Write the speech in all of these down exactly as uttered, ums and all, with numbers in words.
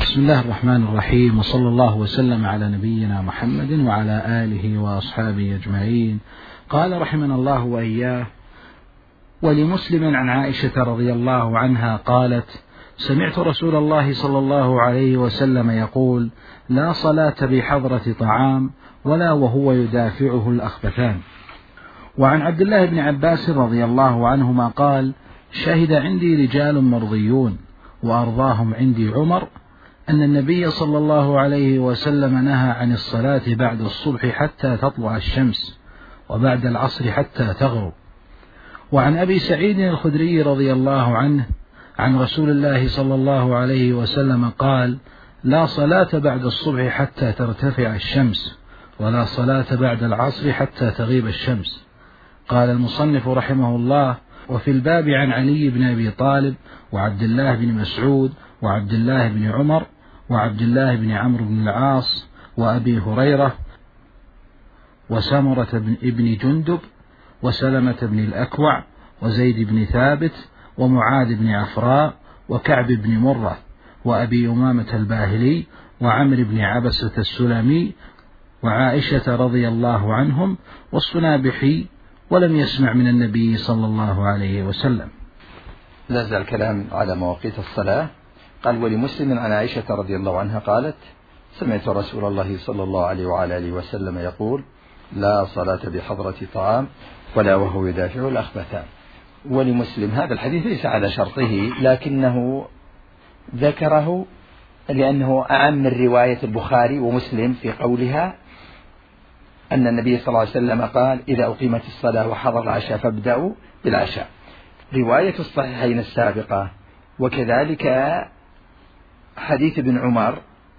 بسم الله الرحمن الرحيم، وصلى الله وسلم على نبينا محمد وعلى آله وأصحابه أجمعين. قال رحمنا الله وإياه: ولمسلم عن عائشة رضي الله عنها قالت: سمعت رسول الله صلى الله عليه وسلم يقول: لا صلاة بحضرة طعام ولا وهو يدافعه الأخبثان. وعن عبد الله بن عباس رضي الله عنهما قال: شهد عندي رجال مرضيون وأرضاهم عندي عمر أن النبي صلى الله عليه وسلم نهى عن الصلاة بعد الصبح حتى تطلع الشمس، وبعد العصر حتى تغرب. وعن أبي سعيد الخدري رضي الله عنه عن رسول الله صلى الله عليه وسلم قال: لا صلاة بعد الصبح حتى ترتفع الشمس، ولا صلاة بعد العصر حتى تغيب الشمس. قال المصنف رحمه الله: وفي الباب عن علي بن أبي طالب وعبد الله بن مسعود وعبد الله بن عمر وعبد الله بن عمرو بن العاص وأبي هريرة وسمرة بن جندب وسلمة بن الأكوع وزيد بن ثابت ومعاذ بن عفراء وكعب بن مرة وأبي أمامة الباهلي وعمر بن عبسة السلمي وعائشة رضي الله عنهم والصنابحي، ولم يسمع من النبي صلى الله عليه وسلم. نزل الكلام على مواقيت الصلاة. قال: ولمسلم عن عائشة رضي الله عنها قالت: سمعت رسول الله صلى الله عليه وعلى آله وسلم يقول: لا صلاة بحضرة طعام ولا وهو يدافع الأخبثان. ولمسلم هذا الحديث ليس على شرطه، لكنه ذكره لأنه أعم من رواية البخاري ومسلم في قولها أن النبي صلى الله عليه وسلم قال: إذا أقيمت الصلاة وحضر العشاء فابدأوا بالعشاء. رواية الصحيحين السابقة وكذلك حديث ابن عمر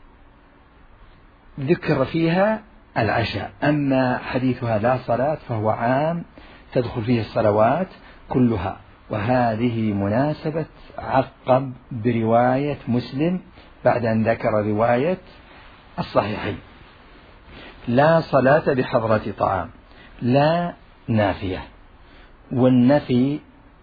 ذكر فيها العشاء، أما حديثها لا صلاة فهو عام تدخل فيه الصلوات كلها، وهذه مناسبة عقب برواية مسلم بعد أن ذكر رواية الصحيحين. لا صلاة بحضرة طعام، لا نافية، والنفي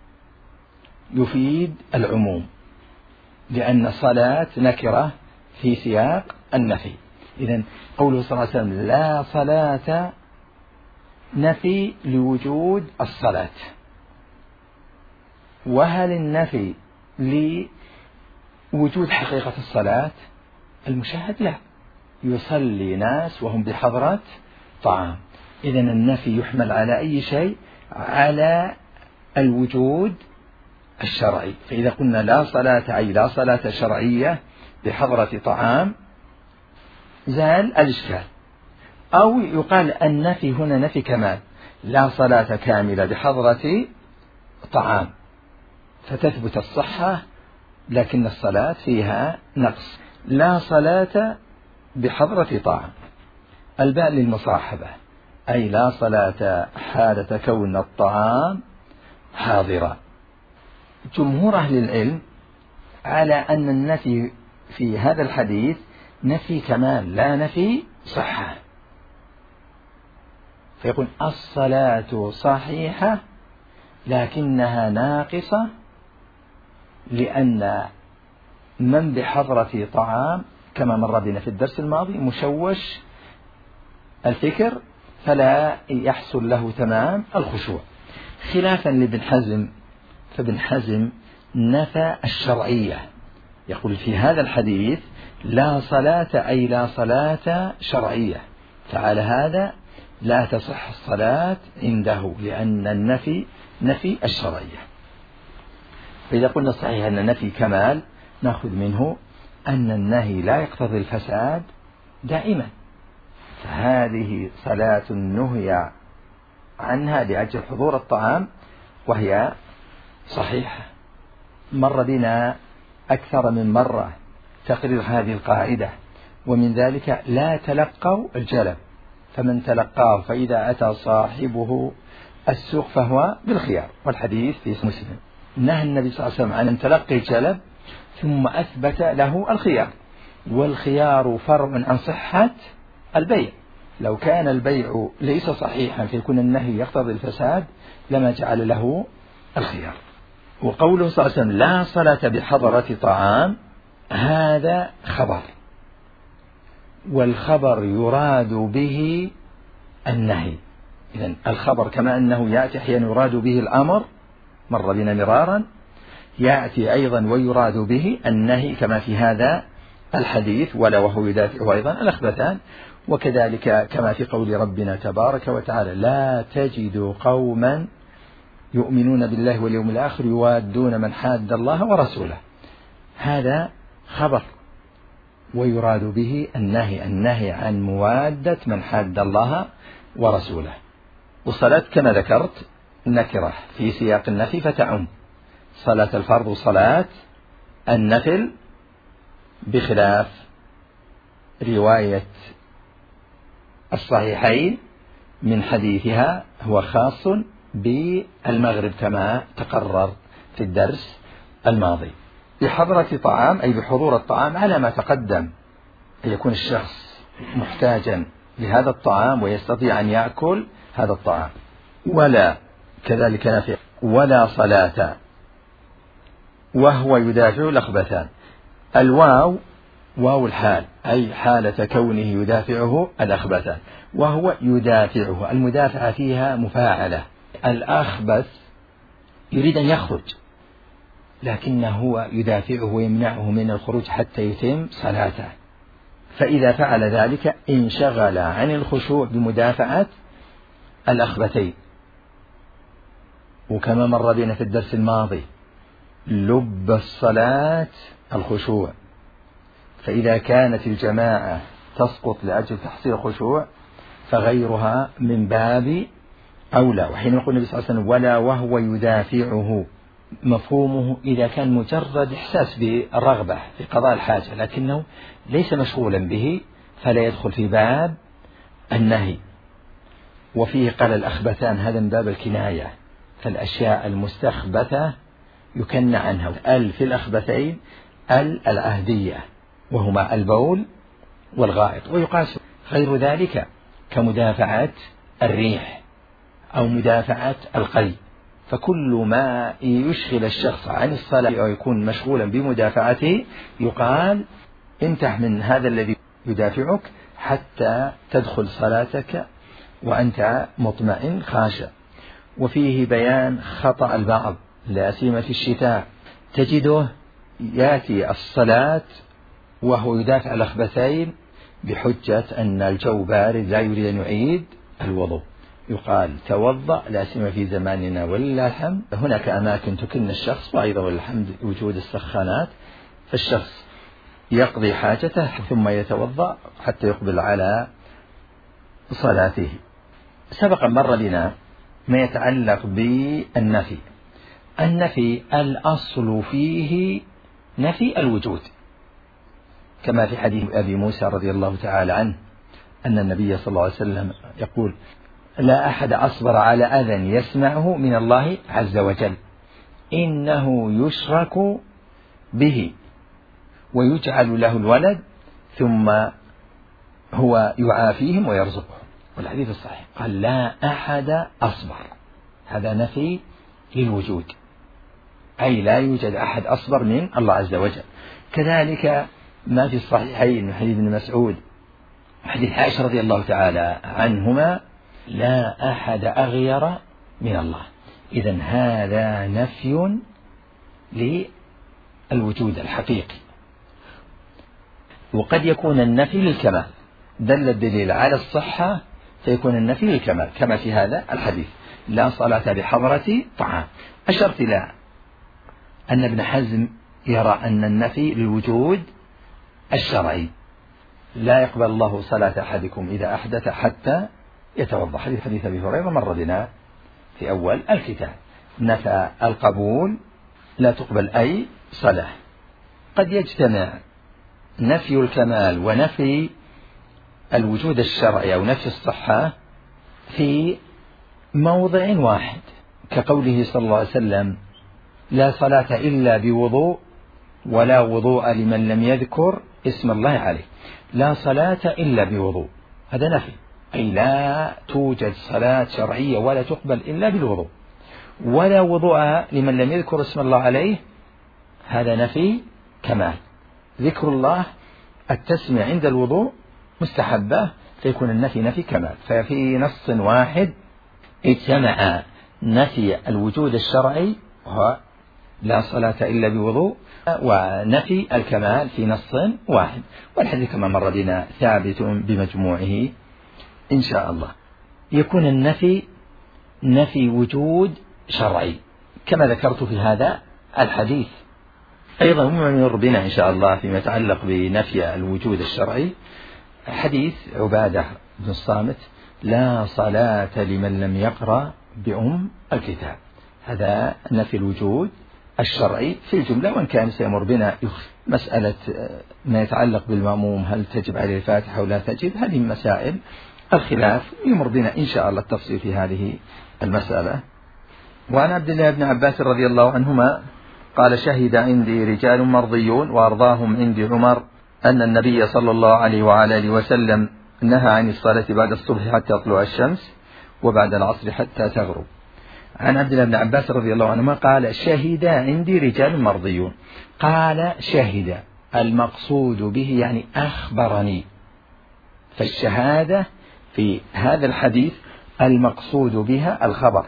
يفيد العموم لأن صلاة نكرة في سياق النفي. إذن قوله صلى الله عليه وسلم لا صلاة نفي لوجود الصلاة. وهل النفي لوجود حقيقة الصلاة؟ المشاهد لا، يصلي ناس وهم بحضرة طعام. إذن النفي يحمل على أي شيء؟ على الوجود الشرعي. فإذا قلنا لا صلاة أي لا صلاة شرعية بحضرة طعام زال الإشكال. أو يقال النفي هنا نفي كمال، لا صلاة كاملة بحضرة طعام، فتثبت الصحة لكن الصلاة فيها نقص. لا صلاة بحضرة طعام، الباء للمصاحبة، أي لا صلاة حالة كون الطعام حاضرا. جمهور أهل العلم على أن النفي في هذا الحديث نفي كمال لا نفي صحة، فيقول الصلاة صحيحة لكنها ناقصة لأن من بحضرة طعام كما مر بنا في الدرس الماضي مشوش الفكر فلا يحصل له تمام الخشوع، خلافا لابن حزم. فابن حزم نفى الشرعية، يقول في هذا الحديث لا صلاة أي لا صلاة شرعية، فعلى هذا لا تصح الصلاة عنده لأن النفي نفي الشرعية. فإذا قلنا صحيح أن النفي كمال نأخذ منه أن النهي لا يقتضي الفساد دائما، فهذه صلاة نهي عنها لأجل حضور الطعام وهي صحيحة. مر بنا أكثر من مرة تقرير هذه القاعدة، ومن ذلك لا تلقوا الجلب، فمن تلقاه فإذا أتى صاحبه السوق فهو بالخيار، والحديث في مسلم. نهى النبي صلى الله عليه وسلم عن أن تلقي الجلب ثم أثبت له الخيار، والخيار فرع عن صحة البيع. لو كان البيع ليس صحيحا فيكون النهي يقتضي الفساد لما جعل له الخيار. وقوله صلى الله عليه وسلم لا صلاة بحضرة طعام هذا خبر، والخبر يراد به النهي. إذن الخبر كما أنه يأتي أحيانا يراد به الأمر، مر بنا مرارا، يأتي أيضا ويراد به النهي كما في هذا الحديث: ولا وهو يدافعه أيضا الأخبثان. وكذلك كما في قول ربنا تبارك وتعالى: لا تجد قوما يؤمنون بالله واليوم الآخر يوادون من حاد الله ورسوله. هذا خبر ويراد به النهي، النهي عن موادة من حاد الله ورسوله. والصلاة كما ذكرت نكرة في سياق النفي فتعم صلاة الفرض وصلاة النفل، بخلاف رواية الصحيحين من حديثها هو خاص بالمغرب كما تقرر في الدرس الماضي. بحضرة طعام أي بحضور الطعام على ما تقدم، أن يكون الشخص محتاجا لهذا الطعام ويستطيع أن يأكل هذا الطعام. ولا كذلك نفي ولا صلاة وهو يدافع الأخبثان. الواو واو الحال، أي حالة كونه يدافعه الأخبثان، وهو يدافعه. المدافعة فيها مفاعلة. الأخبث يريد أن يخرج لكنه هو يدافعه ويمنعه من الخروج حتى يتم صلاته، فإذا فعل ذلك انشغل عن الخشوع بمدافعة الأخبثين. وكما مر بنا في الدرس الماضي لب الصلاة الخشوع، فإذا كانت الجماعة تسقط لأجل تحصيل الخشوع فغيرها من باب أولى. وحين يقول النبي صلى الله عليه وسلم ولا وهو يدافعه، مفهومه إذا كان مجرد إحساس بالرغبة في قضاء الحاجة لكنه ليس مشغولا به فلا يدخل في باب النهي. وفيه قال الأخبثان، هذا من باب الكناية، فالأشياء المستخبثة يكنى عنها. ال في الأخبثين ال العهدية وهما البول والغائط، ويقاس غير ذلك كمدافعة الريح أو مدافعة القي. فكل ما يشغل الشخص عن الصلاة أو يكون مشغولا بمدافعته يقال انتح من هذا الذي يدافعك حتى تدخل صلاتك وأنت مطمئن خاشع. وفيه بيان خطأ البعض لا سيما في الشتاء، تجده يأتي الصلاة وهو يدافع الأخبثين بحجة أن الجو بارد لا يريد أن يعيد الوضوء. يقال توضأ، لا سيما في زماننا ولله الحمد هناك أماكن تكن الشخص، وأيضا ولله الحمد وجود السخانات، فالشخص يقضي حاجته ثم يتوضأ حتى يقبل على صلاته. سبق مر بنا ما يتعلق بالنفي. النفي الأصل فيه نفي الوجود، كما في حديث أبي موسى رضي الله تعالى عنه أن النبي صلى الله عليه وسلم يقول لا أحد أصبر على أذى يسمعه من الله عز وجل، إنه يشرك به ويجعل له الولد ثم هو يعافيهم ويرزقهم. والحديث الصحيح قال لا أحد أصبر، هذا نفي للوجود، أي لا يوجد أحد أصبر من الله عز وجل. كذلك ما في الصحيحين من حديث ابن مسعود حديث عائشة رضي الله تعالى عنهما لا أحد أغير من الله. إذن هذا نفي للوجود الحقيقي. وقد يكون النفي للكمال، دل الدليل على الصحة فيكون النفي للكمال كما في هذا الحديث لا صلاة بحضرة طعام. أشرت إلى أن ابن حزم يرى أن النفي للوجود الشرعي، لا يقبل الله صلاة أحدكم إذا أحدث حتى يتوضأ، حديث حديث أبي هريرة مر بنا في أول الكتاب. نفى القبول، لا تقبل أي صلاة. قد يجتمع نفي الكمال ونفي الوجود الشرعي أو نفي الصحة في موضع واحد، كقوله صلى الله عليه وسلم لا صلاة إلا بوضوء ولا وضوء لمن لم يذكر اسم الله عليه. لا صلاة إلا بوضوء، هذا نفي، أي لا توجد صلاة شرعية ولا تقبل إلا بالوضوء. ولا وضوء لمن لم يذكر اسم الله عليه، هذا نفي كمال. ذكر الله التسمية عند الوضوء مستحبة، فيكون النفي نفي كمال. ففي نص واحد اجتمع نفي الوجود الشرعي وهو لا صلاة إلا بوضوء، ونفي الكمال في نص واحد، والحديث كما مر بنا ثابت بمجموعه إن شاء الله. يكون النفي نفي وجود شرعي كما ذكرت في هذا الحديث. أيضا مر بنا إن شاء الله فيما يتعلق بنفي الوجود الشرعي حديث عبادة بن الصامت: لا صلاة لمن لم يقرأ بأم الكتاب. هذا نفي الوجود الشرعي في الجملة، وإن كان سيمر بنا مسألة ما يتعلق بالمأموم هل تجب عليه الفاتحة أو لا تجب، هذه مسائل الخلاف يمر بنا إن شاء الله التفصيل في هذه المسألة. وعن عبد الله بن عباس رضي الله عنهما قال: شهد عندي رجال مرضيون وأرضاهم عندي عمر أن النبي صلى الله عليه وعلى آله وسلم نهى عن الصلاة بعد الصبح حتى تطلع الشمس وبعد العصر حتى تغرب. عن عبد الله بن عباس رضي الله عنهما قال: شهد عندي رجال مرضيون. قال شهد المقصود به يعني أخبرني، فالشهادة في هذا الحديث المقصود بها الخبر،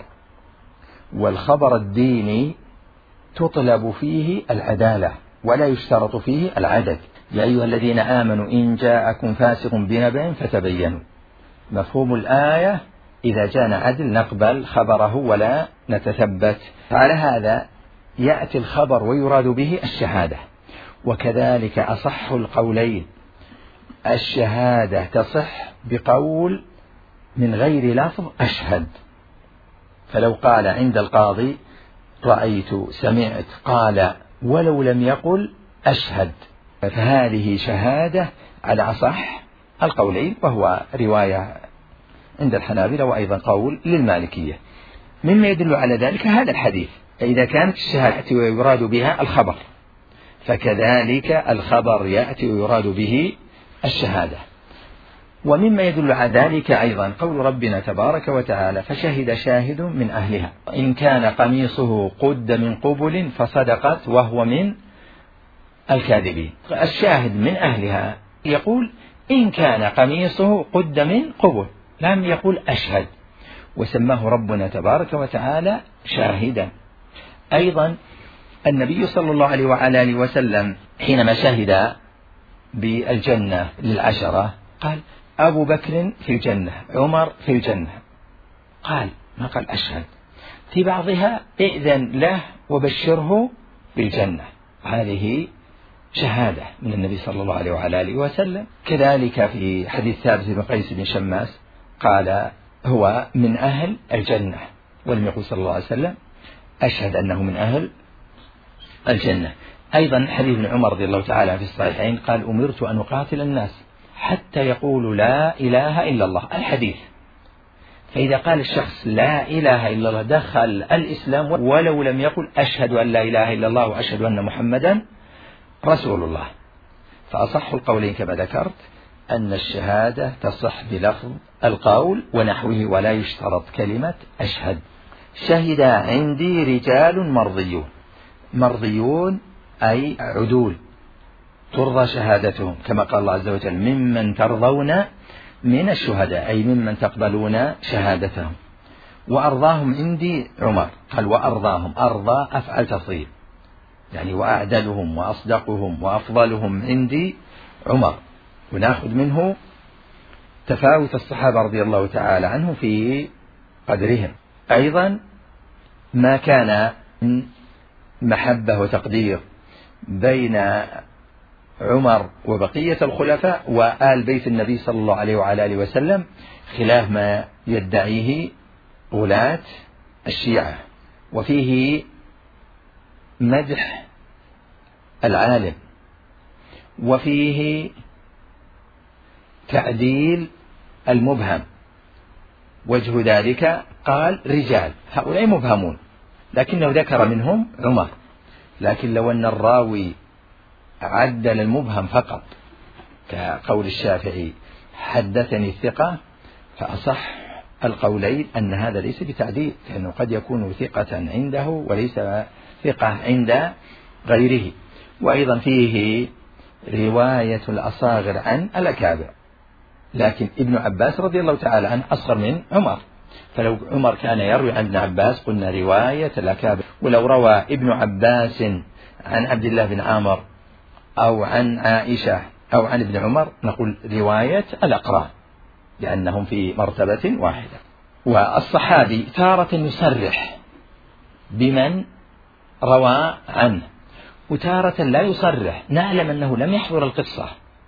والخبر الديني تطلب فيه العدالة ولا يشترط فيه العدد. يا أيها الذين آمنوا إن جاءكم فاسق بنبأ فتبينوا. مفهوم الآية إذا جاءنا عدل نقبل خبره ولا نتثبت. على هذا يأتي الخبر ويراد به الشهادة. وكذلك أصح القولين الشهادة تصح بقول من غير لفظ أشهد، فلو قال عند القاضي رأيت سمعت قال ولو لم يقل أشهد، فهذه شهادة على أصح القولين، وهو رواية عند الحنابلة وأيضا قول للمالكية. مما يدل على ذلك هذا الحديث، إذا كانت الشهادة ويراد بها الخبر فكذلك الخبر يأتي ويراد به الشهادة. ومما يدل على ذلك أيضا قول ربنا تبارك وتعالى: فشهد شاهد من أهلها إن كان قميصه قد من قبل فصدقت وهو من الكاذبين. الشاهد من أهلها يقول إن كان قميصه قد من قبل، لم يقول أشهد، وسماه ربنا تبارك وتعالى شاهدا. أيضا النبي صلى الله عليه وعلى آله وسلم حينما شهد بالجنة للعشرة قال: أبو بكر في الجنة، عمر في الجنة، قال ما قال أشهد. في بعضها ائذن له وبشره بالجنة، هذه شهادة من النبي صلى الله عليه وعلى آله وسلم. كذلك في حديث ثابت بن قيس بن شماس قال هو من أهل الجنة، ولم يقل صلى الله عليه وسلم أشهد أنه من أهل الجنة. أيضا حديث ابن عمر رضي الله تعالى في الصحيحين قال: أمرت أن أقاتل الناس حتى يقولوا لا إله إلا الله، الحديث. فإذا قال الشخص لا إله إلا الله دخل الإسلام ولو لم يقل أشهد أن لا إله إلا الله وأشهد أن محمدا رسول الله. فأصح القولين كما ذكرت أن الشهادة تصح بلفظ القول ونحوه ولا يشترط كلمة أشهد. شهد عندي رجال مرضيون، مرضيون أي عدول ترضى شهادتهم، كما قال الله عز وجل: ممن ترضون من الشهداء، أي ممن تقبلون شهادتهم. وأرضاهم عندي عمر، قال وأرضاهم، أرضى أفعل تفضيل، يعني وأعدلهم وأصدقهم وأفضلهم عندي عمر. ونأخذ منه تفاوت الصحابة رضي الله تعالى عنهم في قدرهم. أيضا ما كان من محبة وتقدير بين عمر وبقية الخلفاء وآل بيت النبي صلى الله عليه وعلى آله وسلم، خلاف ما يدعيه غلاة الشيعة. وفيه مدح العالم، وفيه تعديل المبهم. وجه ذلك قال رجال، هؤلاء مبهمون، لكنه ذكر منهم عمر. لكن لو أن الراوي عدل المبهم فقط كقول الشافعي حدثني الثقة، فأصح القولين أن هذا ليس بتعديل، لأنه قد يكون ثقة عنده وليس ثقة عند غيره. وأيضا فيه رواية الأصاغر عن الأكابر، لكن ابن عباس رضي الله تعالى عنه أصغر من عمر، فلو عمر كان يروي عن ابن عباس قلنا رواية الأكابر، ولو روى ابن عباس عن عبد الله بن عامر أو عن عائشة أو عن ابن عمر نقول رواية الأقران، لأنهم في مرتبة واحدة. والصحابي تارة يصرح بمن روى عنه، وتارة لا يصرح، نعلم أنه لم يحضر القصة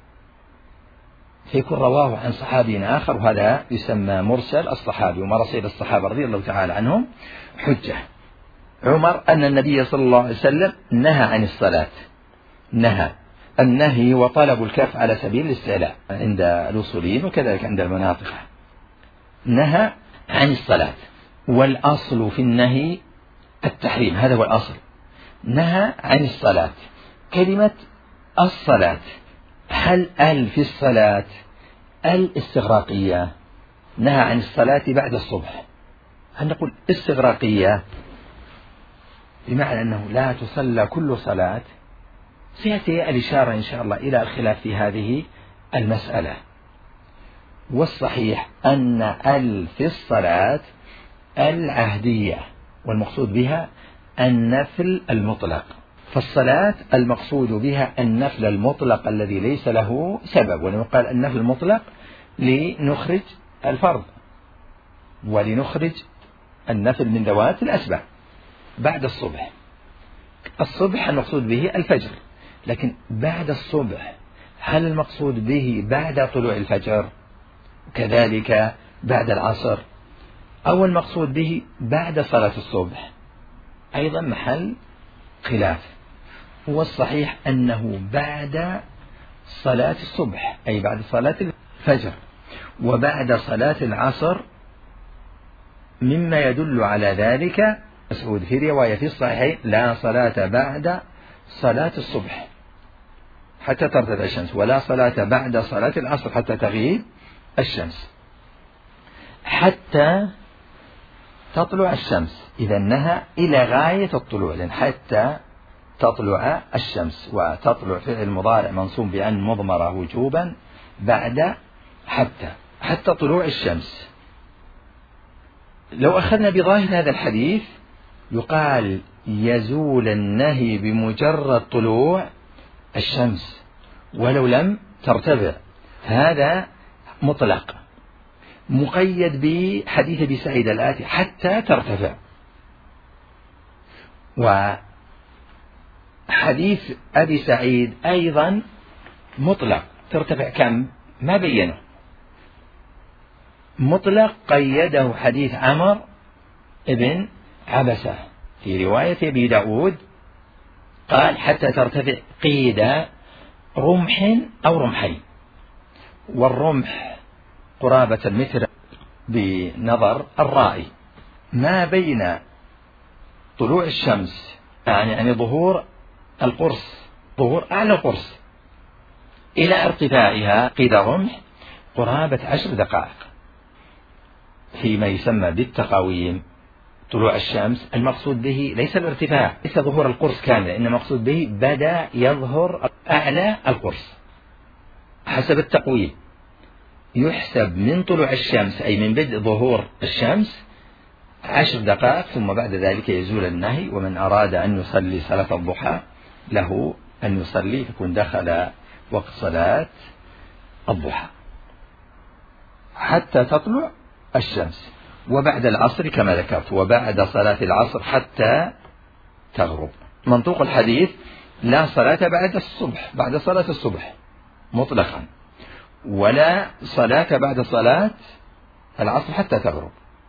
فيكون رواه عن صحابي آخر، وهذا يسمى مرسل الصحابي، ومراسيل الصحابة رضي الله تعالى عنهم حجة. عمر أن النبي صلى الله عليه وسلم نهى عن الصلاة، نهى النهي وطلب الكف على سبيل الاستعلاء عند الأصوليين وكذلك عند المناطق، نهى عن الصلاة، والأصل في النهي التحريم، هذا هو الأصل، نهى عن الصلاة. كلمة الصلاة هل ال في الصلاة الاستغراقية؟ نهى عن الصلاة بعد الصبح، هل نقول استغراقية بمعنى أنه لا تصلى كل صلاة؟ سيأتي الإشارة إن شاء الله إلى الخلاف في هذه المسألة. والصحيح أن ال في الصلاة العهدية، والمقصود بها النفل المطلق، فالصلاة المقصود بها النفل المطلق الذي ليس له سبب، ونقال النفل المطلق لنخرج الفرض ولنخرج النفل من ذوات الأسباب بعد الصبح. الصبح المقصود به الفجر، لكن بعد الصبح هل المقصود به بعد طلوع الفجر كذلك بعد العصر، أو المقصود به بعد صلاة الصبح؟ أيضا محل خلاف. والصحيح أنه بعد صلاة الصبح، أي بعد صلاة الفجر، وبعد صلاة العصر، مما يدل على ذلك مسعود في رواية في الصحيحين لا صلاة بعد صلاة الصبح حتى ترتفع الشمس، ولا صلاة بعد صلاة العصر حتى تغيب الشمس، حتى تطلع الشمس. إذا نهى إلى غاية الطلوع، لأن حتى تطلع الشمس، وتطلع فعل مضارع منصوب بأن مضمرة وجوبا بعد حتى حتى طلوع الشمس. لو أخذنا بظاهر هذا الحديث يقال يزول النهي بمجرد طلوع الشمس ولو لم ترتفع، هذا مطلق مقيد بحديث أبي سعيد الآتي حتى ترتفع. وحديث أبي سعيد أيضا مطلق، ترتفع كم؟ ما بينه، مطلق قيده حديث عمر ابن عبسة في رواية أبي داود، قال حتى ترتفع قيد رمح أو رمحين، والرمح قرابة المتر بنظر الرائي، ما بين طلوع الشمس يعني, يعني ظهور القرص، ظهور أعلى القرص إلى ارتفاعها قيد رمح قرابة عشر دقائق، فيما يسمى بالتقاويم. طلوع الشمس المقصود به ليس الارتفاع، ليس ظهور القرص كامل، إنما المقصود به بدأ يظهر أعلى القرص حسب التقويم، يحسب من طلوع الشمس أي من بدء ظهور الشمس عشر دقائق، ثم بعد ذلك يزول النهي. ومن أراد أن يصلي صلاة الضحى له أن يصلي، يكون دخل وقت صلاة الضحى حتى تطلع الشمس، وبعد العصر كما ذكرت، وبعد صلاة العصر حتى تغرب. منطوق الحديث لا صلاة بعد الصبح، بعد صلاة الصبح مطلقا، ولا صلاة بعد صلاة العصر حتى تغرب.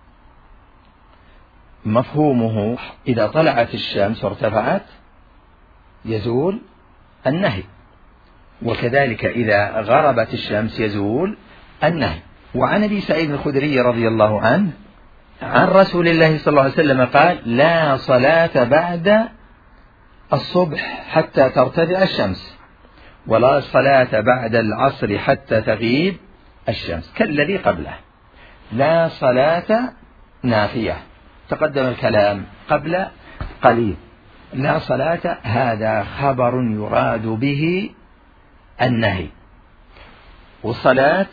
مفهومه إذا طلعت الشمس وارتفعت يزول النهي، وكذلك إذا غربت الشمس يزول النهي. وعن أبي سعيد الخدري رضي الله عنه عن رسول الله صلى الله عليه وسلم قال لا صلاة بعد الصبح حتى ترتفع الشمس، ولا صلاة بعد العصر حتى تغيب الشمس، كالذي قبله. لا صلاة نافية، تقدم الكلام قبل قليل. لا صلاة هذا خبر يراد به النهي. والصلاة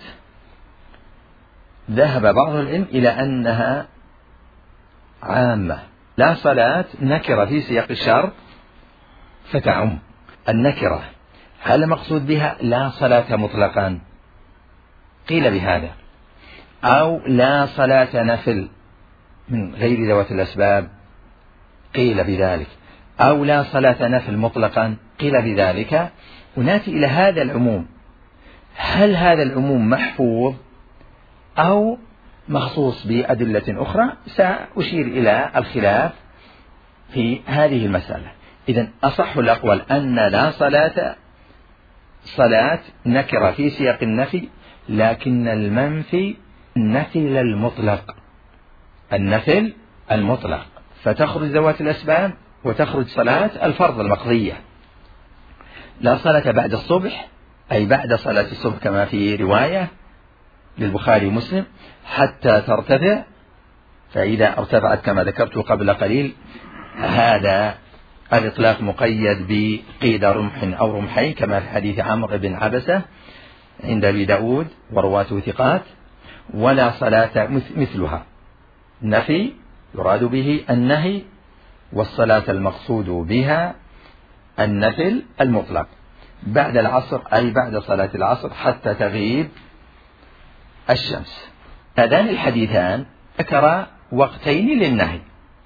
ذهب بعض العلم إلى أنها عامة، لا صلاة نكرة في سياق الشرط فتعم. النكرة هل المقصود بها لا صلاة مطلقا؟ قيل بهذا. أو لا صلاة نفل من غير ذوات الأسباب؟ قيل بذلك. أو لا صلاة نفل مطلقا؟ قيل بذلك. ونأتي إلى هذا العموم، هل هذا العموم محفوظ أو مخصوص بأدلة أخرى؟ سأشير إلى الخلاف في هذه المسألة. إذن أصح الأقوال أن لا صلاة صلاة نكرة في سياق النفي، لكن المنفي النفل المطلق، النفل المطلق، فتخرج ذوات الأسباب وتخرج صلاة الفرض المقضية. لا صلاة بعد الصبح أي بعد صلاة الصبح كما في رواية للبخاري ومسلم حتى ترتفع، فإذا ارتفعت كما ذكرت قبل قليل هذا الإطلاق مقيد بقيد رمح أو رمحين كما في حديث عمرو بن عبسة عند أبي داود ورواته ثقات. ولا صلاة مثلها، نفي يراد به النهي، والصلاة المقصود بها النفل المطلق بعد العصر أي بعد صلاة العصر حتى تغيب الشمس. هذان الحديثان ذكر وقتين للنهي،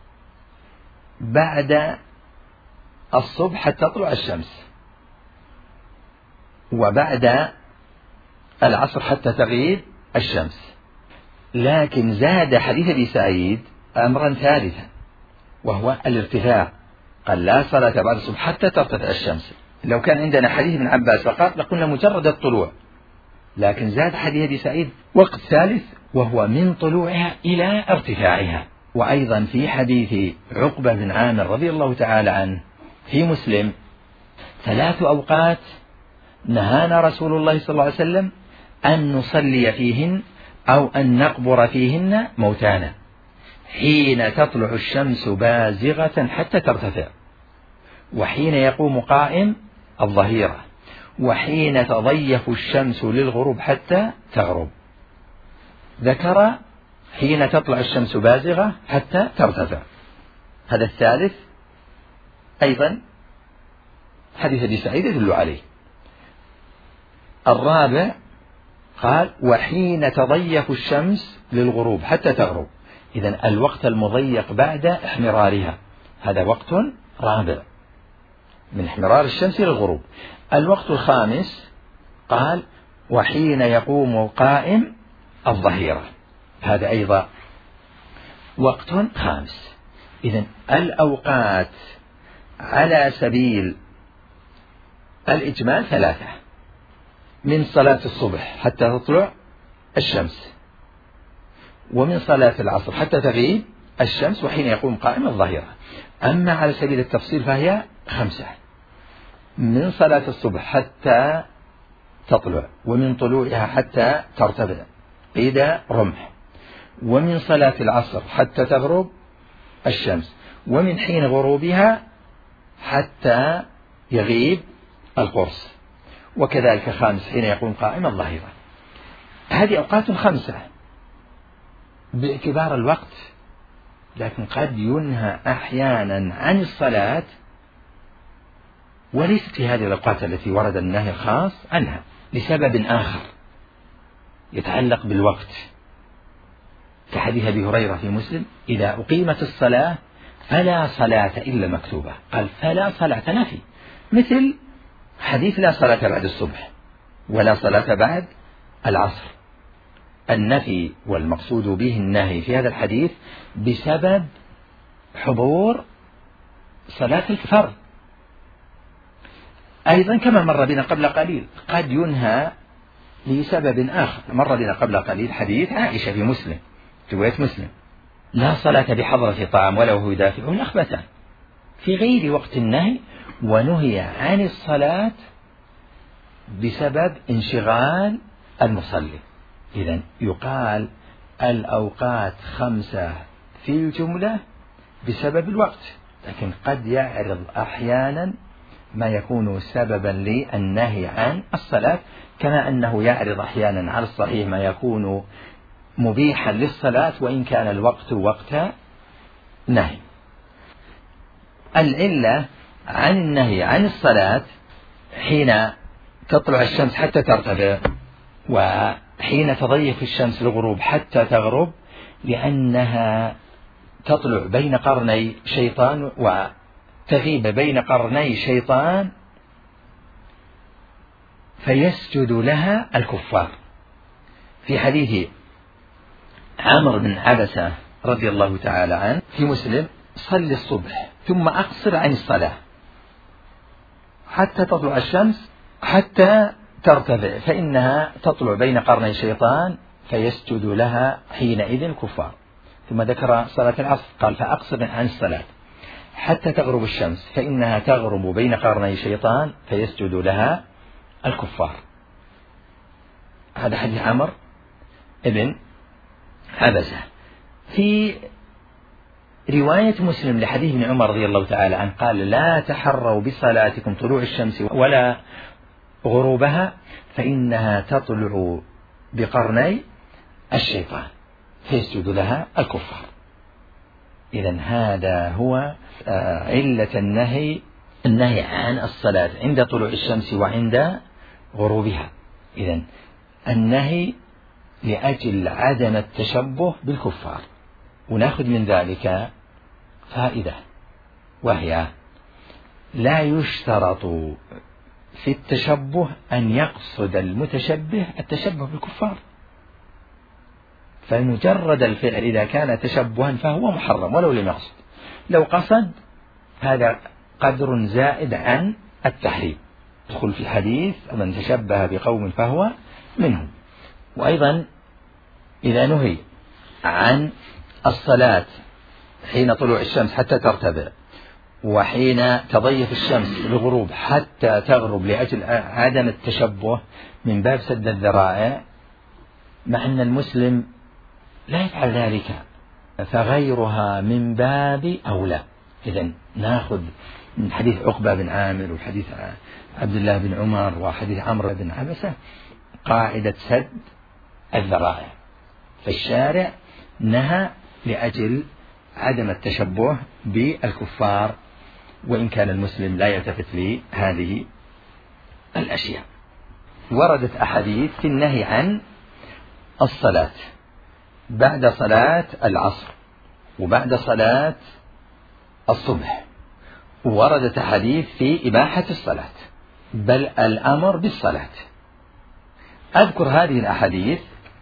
بعد الصبح حتى تطلع الشمس، وبعد العصر حتى تغيب الشمس. لكن زاد حديث أبي سعيد أمرا ثالثا وهو الارتفاع، قال لا صلاة بعد الصبح حتى ترتفع الشمس. لو كان عندنا حديث ابن عباس فقط لقلنا مجرد الطلوع، لكن زاد حديث أبي سعيد وقت ثالث وهو من طلوعها إلى ارتفاعها. وأيضا في حديث عقبة بن عامر رضي الله تعالى عنه في مسلم ثلاث أوقات نهانا رسول الله صلى الله عليه وسلم أن نصلي فيهن أو أن نقبر فيهن موتانا: حين تطلع الشمس بازغة حتى ترتفع، وحين يقوم قائم الظهيرة، وحين تضيف الشمس للغروب حتى تغرب. ذكر حين تطلع الشمس بازغة حتى ترتفع، هذا الثالث أيضا حديث أبي سعيد يدل عليه. الرابع قال وحين تضيف الشمس للغروب حتى تغرب، إذن الوقت المضيق بعد احمرارها هذا وقت رابع من احمرار الشمس للغروب. الوقت الخامس قال وحين يقوم قائم الظهيرة، هذا أيضا وقت خامس. إذن الأوقات على سبيل الإجمال ثلاثة: من صلاة الصبح حتى تطلع الشمس، ومن صلاة العصر حتى تغيب الشمس، وحين يقوم قائم الظهيرة. أما على سبيل التفصيل فهي خمسة: من صلاة الصبح حتى تطلع، ومن طلوعها حتى ترتفع قيد رمح، ومن صلاة العصر حتى تغرب الشمس، ومن حين غروبها حتى يغيب القرص، وكذلك خامس حين يقوم قائم الظهيرة. هذه أوقات خمسة باعتبار الوقت، لكن قد ينهى أحيانا عن الصلاة وليست في هذه الأوقات التي ورد النهي الخاص عنها لسبب آخر يتعلق بالوقت، كحديث أبي هريرة في مسلم: إذا أقيمت الصلاة فلا صلاة إلا مكتوبة. قال فلا صلاة نفي، مثل حديث لا صلاة بعد الصبح ولا صلاة بعد العصر. النفي والمقصود به النهي في هذا الحديث بسبب حضور صلاة الفرض. أيضا كما مر بنا قبل قليل قد ينهى لسبب آخر. مر بنا قبل قليل حديث عائشة في مسلم، رواية مسلم: لا صلاة بحضرة طعام ولا هو يدافعه الأخبثان، في غير وقت النهي. ونهي عن الصلاة بسبب انشغال المصلي. إذن يقال الأوقات خمسة في الجملة بسبب الوقت، لكن قد يعرض أحيانا ما يكون سببا للنهي عن الصلاة، كما أنه يعرض أحيانا على الصحيح ما يكون مبيحا للصلاة وإن كان الوقت وقت نهي. العلة عن النهي عن الصلاة حين تطلع الشمس حتى ترتفع، وحين تضيق الشمس الغروب حتى تغرب، لأنها تطلع بين قرني شيطان وتغيب بين قرني شيطان فيسجد لها الكفار. في حديث عمرو بن عبسة رضي الله تعالى عنه في مسلم: صل الصبح ثم أقصر عن الصلاة حتى تطلع الشمس حتى ترتفع، فإنها تطلع بين قرني شيطان فيسجد لها حينئذ الكفار. ثم ذكر صلاة العصر قال: فأقصر عن الصلاة حتى تغرب الشمس فإنها تغرب بين قرني شيطان فيسجد لها الكفار. هذا حديث عمرو ابن عبسة. في رواية مسلم لحديث ابن عمر رضي الله تعالى عنه قال: لا تحروا بصلاتكم طلوع الشمس ولا غروبها فإنها تطلع بقرني الشيطان فيسجد لها الكفار. إذن هذا هو علة النهي النهي عن الصلاة عند طلوع الشمس وعند غروبها. إذن النهي لأجل عدم التشبه بالكفار. ونأخذ من ذلك فائدة، وهي: لا يشترط في التشبه أن يقصد المتشبه التشبه بالكفار، فمجرد الفعل إذا كان تشبها فهو محرم ولو لم يقصد. لو قصد هذا قدر زائد عن التحريم، يدخل في حديث من تشبه بقوم فهو منهم. وأيضا إذا نهي عن الصلاة حين طلوع الشمس حتى ترتفع وحين تضيف الشمس الغروب حتى تغرب لأجل عدم التشبه من باب سد الذرائع، مع أن المسلم لا يفعل ذلك، فغيرها من باب أولى. إذن نأخذ من حديث عقبة بن عامر وحديث عبد الله بن عمر وحديث عمرو بن عبسة قاعدة سد الذرائع، فالشارع نهى لأجل عدم التشبه بالكفار وإن كان المسلم لا يلتفت لهذه الأشياء. وردت أحاديث في النهي عن الصلاة بعد صلاة العصر وبعد صلاة الصبح، وردت أحاديث في إباحة الصلاة بل الأمر بالصلاة. أذكر هذه الأحاديث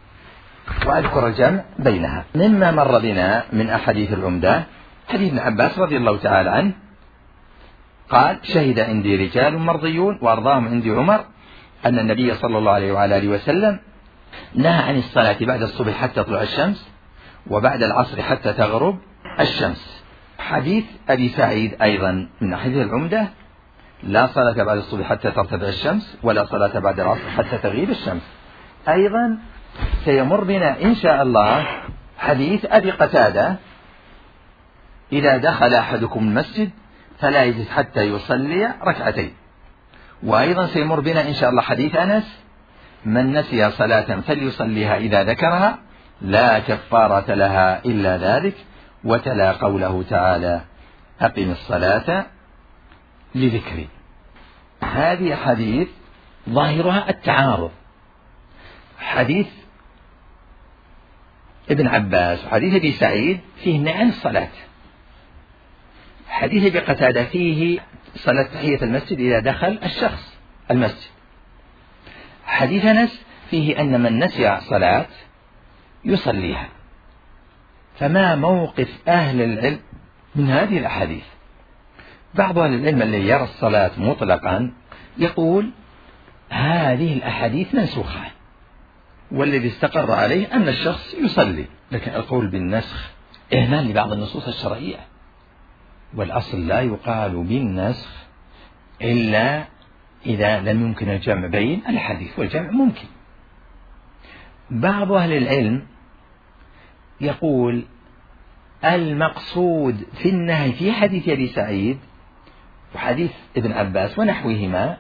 وأذكر الجمع بينها. مما مر بنا من أحاديث العمدة حديث ابن عباس رضي الله تعالى عنه قال: شهد عندي رجال مرضيون وأرضاهم عندي عمر أن النبي صلى الله عليه وعلى آله وسلم نهى عن الصلاة بعد الصبح حتى تطلع الشمس وبعد العصر حتى تغرب الشمس. حديث أبي سعيد أيضا من حديث العمدة: لا صلاة بعد الصبح حتى ترتفع الشمس ولا صلاة بعد العصر حتى تغيب الشمس. أيضا سيمر بنا إن شاء الله حديث أبي قتادة: إذا دخل أحدكم المسجد فلا يجلس حتى يصلي ركعتين. وأيضا سيمر بنا إن شاء الله حديث أنس: من نسي صلاة فليصليها إذا ذكرها لا كفارة لها إلا ذلك، وتلا قوله تعالى: أقم الصلاة لذكري. هذه حديث ظاهرها التعارض، حديث ابن عباس وحديث ابي سعيد فيه نهي عن الصلاة، حديث ابي قتادة فيه صلاة تحية المسجد إذا دخل الشخص المسجد، حديث أنس فيه أن من نسي صلاة يصليها. فما موقف أهل العلم من هذه الأحاديث؟ بعض أهل العلم الذي يرى الصلاة مطلقا يقول هذه الأحاديث منسوخة، والذي استقر عليه أن الشخص يصلي. لكن القول بالنسخ إهمال لبعض النصوص الشرعية، والأصل لا يقال بالنسخ إلا إذا لم يمكن الجمع بين الحديث، والجمع ممكن. بعض أهل العلم يقول المقصود في النهي في حديث أبي سعيد وحديث ابن عباس ونحوهما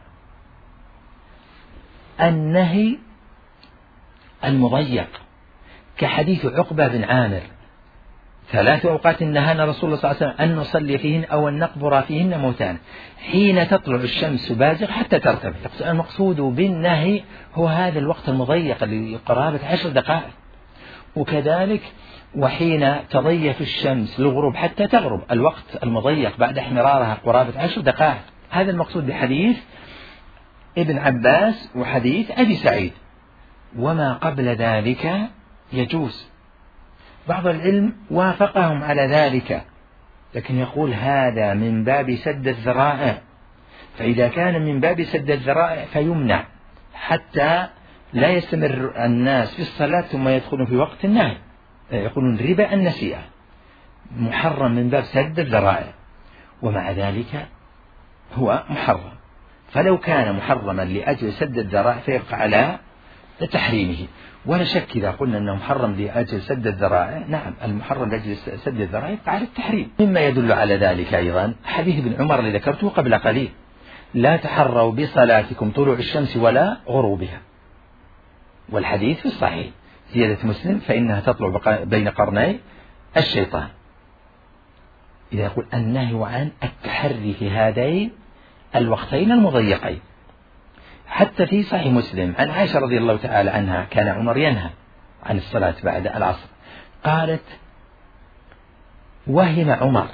النهي المضيق، كحديث عقبة بن عامر ثلاث أوقات نهانا رسول الله صلى الله عليه وسلم أن نصلي فيهن أو أن نقبر فيهن موتانا حين تطلع الشمس بازغ حتى ترتفع. المقصود بالنهي هو هذا الوقت المضيق اللي قرابة عشر دقائق، وكذلك وحين تضيف الشمس للغروب حتى تغرب، الوقت المضيق بعد احمرارها قرابة عشر دقائق. هذا المقصود بحديث ابن عباس وحديث أبي سعيد. وما قبل ذلك يجوز. بعض العلم وافقهم على ذلك، لكن يقول هذا من باب سد الذرائع، فإذا كان من باب سد الذرائع فيمنع حتى لا يستمر الناس في الصلاة ثم يدخلون في وقت النهي. يقولون ربا النسيئة محرم من باب سد الذرائع، ومع ذلك هو محرم. فلو كان محرما لأجل سد الذرائع فيبقى على تحريمه. ولا شك إذا قلنا أنه محرم لأجل سد الذرائع، نعم المحرم لأجل سد الذرائع يبقى على التحريم. مما يدل على ذلك أيضا حديث ابن عمر الذي ذكرته قبل قليل: لا تحروا بصلاتكم طلوع الشمس ولا غروبها. والحديث في الصحيح زيادة مسلم: فإنها تطلع بين قرني الشيطان. إذا يقول النهي عن التحري في هذين الوقتين المضيقين. حتى في صحيح مسلم عن عائشة رضي الله تعالى عنها كان عمر ينهى عن الصلاة بعد العصر، قالت: وهم عمر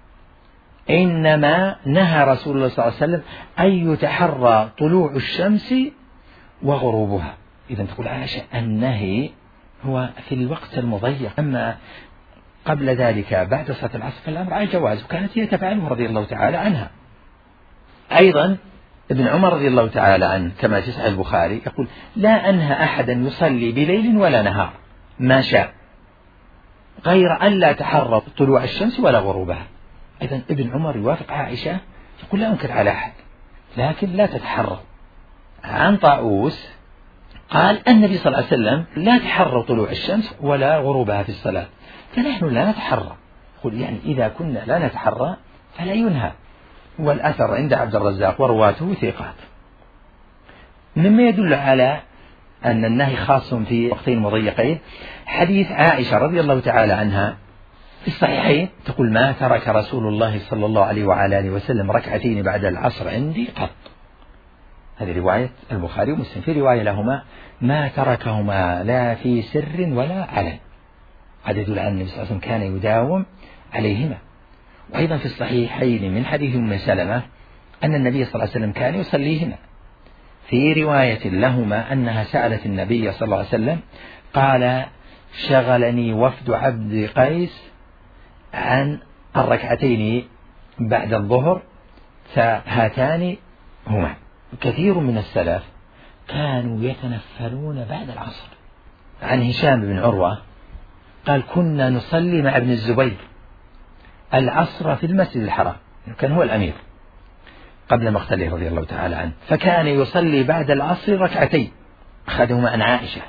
إنما نهى رسول الله صلى الله عليه وسلم أن يتحرى طلوع الشمس وغروبها. إذا تقول عائشة النهي هو في الوقت المضيق، أما قبل ذلك بعد صلاة العصر فالأمر على جواز، وكانت هي تفعله رضي الله تعالى عنها. أيضا ابن عمر رضي الله تعالى عنه كما في صحيح البخاري يقول: لا أنهى أحدا يصلي بليل ولا نهار ما شاء غير أن لا تحرى طلوع الشمس ولا غروبها. إذن ابن عمر يوافق عائشة، يقول: لا أنكر على أحد لكن لا تتحرى. عن طاووس قال: النبي صلى الله عليه وسلم لا تحرى طلوع الشمس ولا غروبها في الصلاة، فنحن لا نتحرى. يقول يعني إذا كنا لا نتحرى فلا ينهى. والأثر عند عبد الرزاق ورواته ثقات. مما يدل على أن النهي خاص في وقتين مضيقين حديث عائشة رضي الله تعالى عنها في الصحيحين تقول: ما ترك رسول الله صلى الله عليه وعلى آله وسلم ركعتين بعد العصر عندي قط. هذه رواية البخاري ومسلم. في رواية لهما: ما تركهما لا في سر ولا علن. هذا يدل على أن النبي صلى الله عليه وسلم كان يداوم عليهما. وأيضا في الصحيحين من حديث أم سلمة أن النبي صلى الله عليه وسلم كان يصليهما. في رواية لهما أنها سألت النبي صلى الله عليه وسلم قال: شغلني وفد عبد قيس عن الركعتين بعد الظهر فهاتان هما. كثير من السلف كانوا يتنفلون بعد العصر. عن هشام بن عروة قال: كنا نصلي مع ابن الزبير العصر في المسجد الحرام، كان هو الأمير قبل مقتله رضي الله تعالى عنه، فكان يصلي بعد العصر ركعتين أخذهما عن عائشة،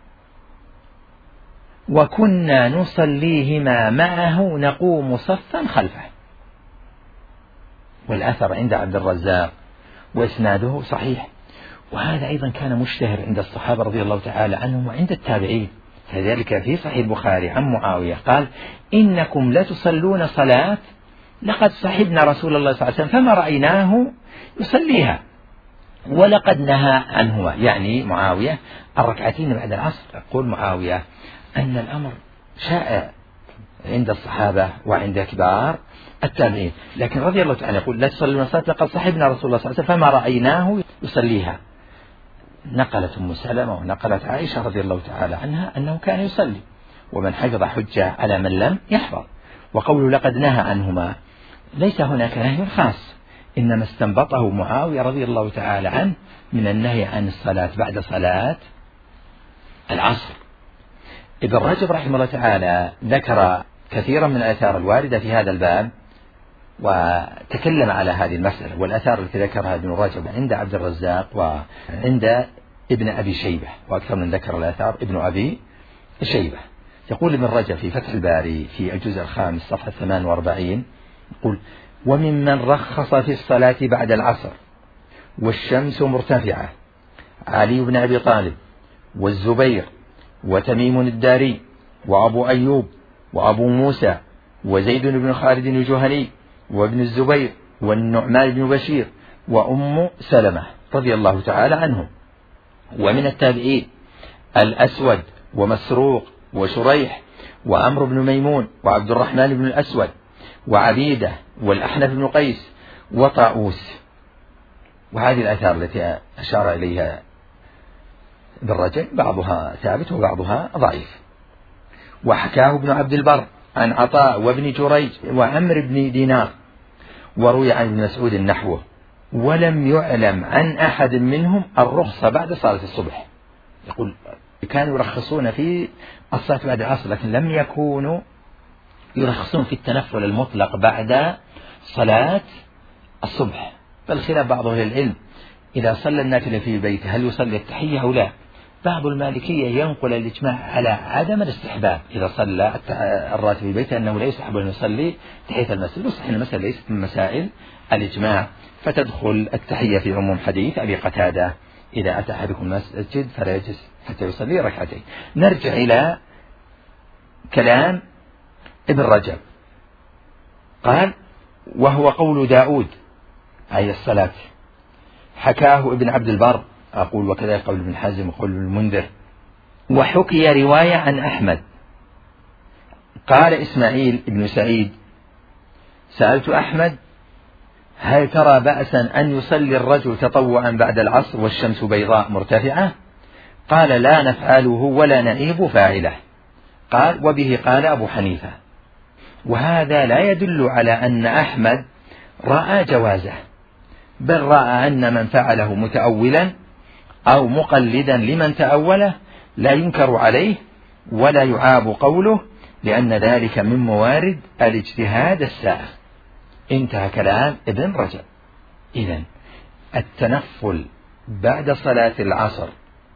وكنا نصليهما معه نقوم صفا خلفه. والأثر عند عبد الرزاق وإسناده صحيح. وهذا أيضا كان مشتهر عند الصحابة رضي الله تعالى عنهم وعند التابعين. كذلك في صحيح البخاري عن معاوية قال: إنكم لتصلون صلاة لقد صحبنا رسول الله صلى الله عليه وسلم فما رأيناه يصليها ولقد نهى عنهما، يعني معاوية الركعتين بعد العصر. يقول معاوية أن الأمر شائع عند الصحابة وعند كبار التابعين، لكن رضي الله تعالى يقول: لا تصلون صلاة لقد صحبنا رسول الله صلى الله عليه وسلم فما رأيناه يصليها. نقلت أم سلمة ونقلت عائشة رضي الله تعالى عنها أنه كان يصلي، ومن حفظ حجة على من لم يحفظ. وقوله لقد نهى عنهما ليس هناك نهي خاص، إنما استنبطه معاوية رضي الله تعالى عنه من النهي عن الصلاة بعد صلاة العصر. ابن رجب رحمه الله تعالى ذكر كثيرا من الآثار الواردة في هذا الباب وتكلم على هذه المسألة. والآثار التي ذكرها ابن رجب عند عبد الرزاق وعند ابن أبي شيبة، وأكثر من ذكر الآثار ابن أبي شيبة. يقول ابن رجب في فتح الباري في الجزء الخامس صفحة ثمان وأربعين يقول: وممن رخص في الصلاة بعد العصر والشمس مرتفعة علي بن أبي طالب والزبير وتميم الداري وأبو أيوب وأبو موسى وزيد بن خالد الجهني وابن الزبير والنعمان بن بشير وأم سلمة رضي الله تعالى عنهم. ومن التابعين الأسود ومسروق وشريح وعمرو بن ميمون وعبد الرحمن بن الأسود وعبيدة والأحنف بن قيس وطاووس. وهذه الآثار التي أشار إليها ابن رجب بعضها ثابت وبعضها ضعيف. وحكاه ابن عبد البر عن عطاء وابن جريج وعمر بن دينار، وروي عن ابن مسعود نحوه، ولم يعلم عن أحد منهم الرخصة بعد صلاة الصبح. يقول كانوا يرخصون في الصلاة بعد العصر، لكن لم يكونوا يرخصون في التنفل المطلق بعد صلاة الصبح. بل خلاف بعض أهل العلم إذا صلى النافلة في بيته هل يصلي التحية أو لا. بعض المالكية ينقل الإجماع على عدم الاستحباب إذا صلى الراتب في بيته أنه لا يستحب أن يصلي تحية المسجد. وصحيح المسألة ليست من مسائل الإجماع، فتدخل التحية في عموم حديث أبي قتادة إذا أتى أحدكم المسجد فلا يجلس حتى يصلي ركعتين. نرجع إلى كلام ابن رجب. قال وهو قول داود أي الصلاة، حكاه ابن عبد البر، أقول وكذلك قول ابن حزم وقول ابن المنذر. وحكي رواية عن أحمد قال إسماعيل ابن سعيد سألت أحمد هل ترى بأسا أن يصلي الرجل تطوعا بعد العصر والشمس بيضاء مرتفعة؟ قال لا نفعله ولا نعيب فاعله. قال وبه قال أبو حنيفة. وهذا لا يدل على أن أحمد رأى جوازه، بل رأى أن من فعله متأولا أو مقلدا لمن تأوله لا ينكر عليه ولا يعاب قوله، لأن ذلك من موارد الاجتهاد السائغ. انتهى كلام ابن رجب. إذن التنفل بعد صلاة العصر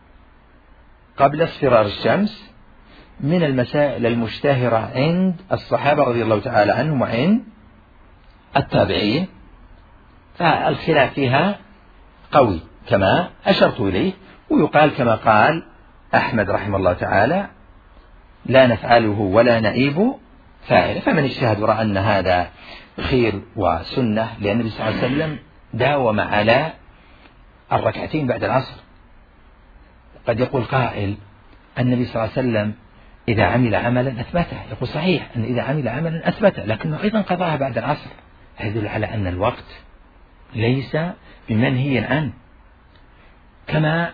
قبل اصفرار الشمس من المسائل المشتهرة عند الصحابة رضي الله تعالى عنهم وعند التابعين، فالخلاف فيها قوي كما أشرت إليه. ويقال كما قال أحمد رحمه الله تعالى لا نفعله ولا نعيب فاعله. فمن اجتهد ورأى أن هذا خير وسنة، لأن النبي صلى الله عليه وسلم داوم على الركعتين بعد العصر. قد يقول قائل النبي صلى الله عليه وسلم إذا عمل عملا أثبته، يقول صحيح أن إذا عمل عملا أثبته، لكنه أيضا قضاها بعد العصر. يدل على أن الوقت ليس بمنهي عنه. كما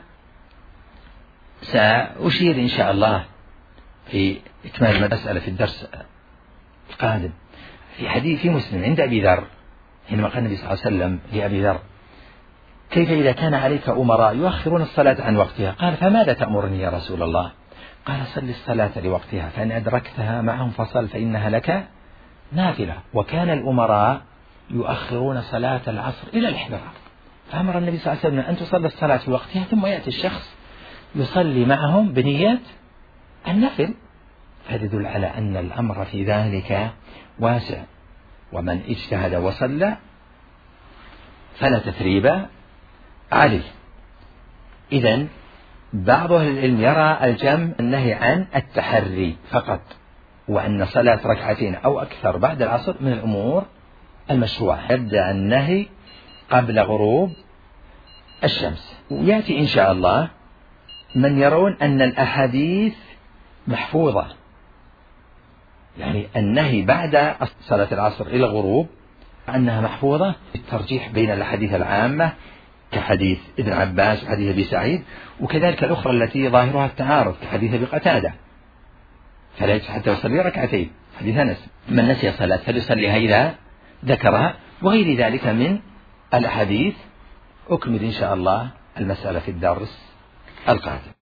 سأشير إن شاء الله في إكمال المسألة في الدرس القادم في حديث في مسلم عند أبي ذر، حينما قال النبي صلى الله عليه وسلم لأبي ذر كيف إذا كان عليك أمراء يؤخرون الصلاة عن وقتها؟ قال فماذا تأمرني يا رسول الله؟ قال صل الصلاة لوقتها، فإن أدركتها معهم فصل فإنها لك نافلة. وكان الأمراء يؤخرون صلاة العصر إلى الإحضار، فأمر النبي صلى الله عليه وسلم أن تصلي الصلاة في وقتها، ثم يأتي الشخص يصلي معهم بنية النفل. هذا يدل على أن الأمر في ذلك واسع، ومن اجتهد وصلى فلا تثريب عليه. إذن بعض أهل العلم يرى الجمع النهي عن التحري فقط، وأن صلاة ركعتين أو أكثر بعد العصر من الأمور المشروعة. يبدأ النهي قبل غروب الشمس. ويأتي إن شاء الله من يرون أن الأحاديث محفوظة، يعني النهي بعد صلاة العصر إلى الغروب أنها محفوظة، الترجيح بين الأحاديث العامة كحديث ابن عباس وحديث أبي سعيد، وكذلك الأخرى التي ظاهرها التعارض كحديث أبي قتادة فلا يجوز حتى يصلي ركعتين، حديث أنس من نسي صلاة فليصليها إذا ذكرها، وغير ذلك من الأحاديث. أكمل إن شاء الله المسألة في الدرس القادم.